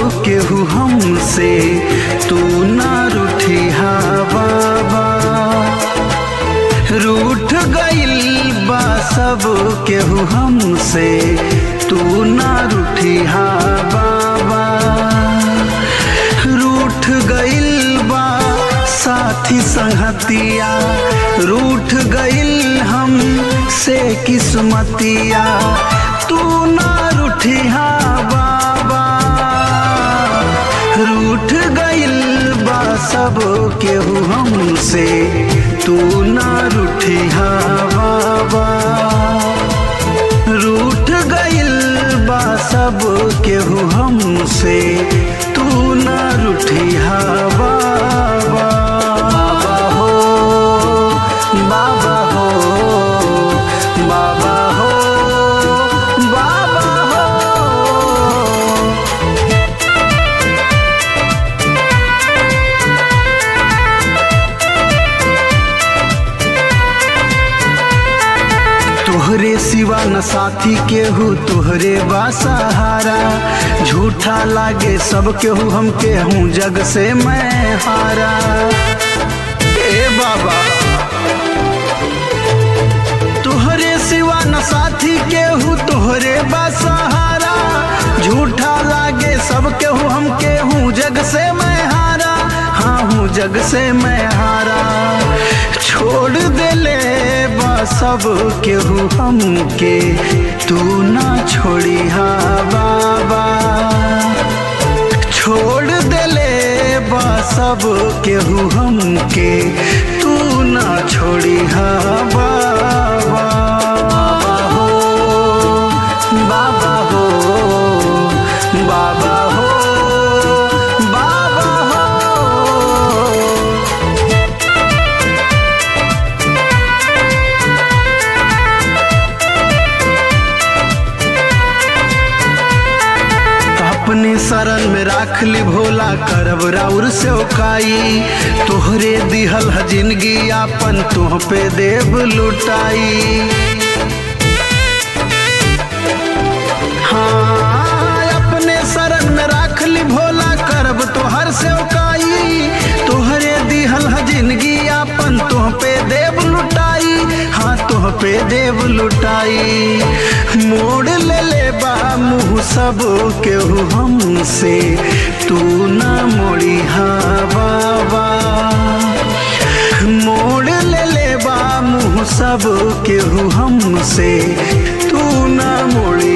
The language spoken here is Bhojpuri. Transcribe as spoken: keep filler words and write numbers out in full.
केहू हमसे, तू ना रूठिहा बाबा। रूठ गइल बा सब केहू हमसे, तू ना रूठिहा बाबा। रूठ गइल बा साथी संगतिया, रूठ गइल हम से किस्मतिया, तू ना रूठिहा बाबा। रूठ गइल बा सब केहू हमसे, तू ना रूठिहा बाबा। रूठ गइल बा सब केहू हमसे, तू ना रूठिहा बाबा। बाबा हो बाबा हो बाबा हो बाबा हो। तोहरे सिवा न साथी केहू, तोहरे बा सहारा। झूठा लागे सब केहू हमके, हूँ जग से मैं हारा। ए बाबा तोहरे सिवा न साथी केहू, तोहरे बा सहारा। झूठा लागे सब केहू हमके, हूँ जग से मैं हारा। हाँ हूँ जग से मैं हारा। छोड़ देले बा सब केहू हमके, तू ना छोड़िहा बाबा। छोड़ देले बा सब केहू हमके, तू ना छोड़िहा बाबा। बाबा हो बाबा हो बाबा हो। अपने शरण में राख ली भोला, करब राउर से ओकाई। तोहरे दिहल ह जिंदगी आपन, तुह पे देव लुटाई। हाँ अपने शरण में राख ली भोला, करब तोहर से ओकाई। तोहरे दिहल ह जिंदगी आपन, तुह पे देव लुटाई। हाँ तुह पे देव लुटाई। मोड़ ले ले बा मुँह सब केहू हमसे, तू ना मोड़िहा बाबा। मोड़ ले ले बा मुँह सब केहू हमसे, तू ना मोड़ी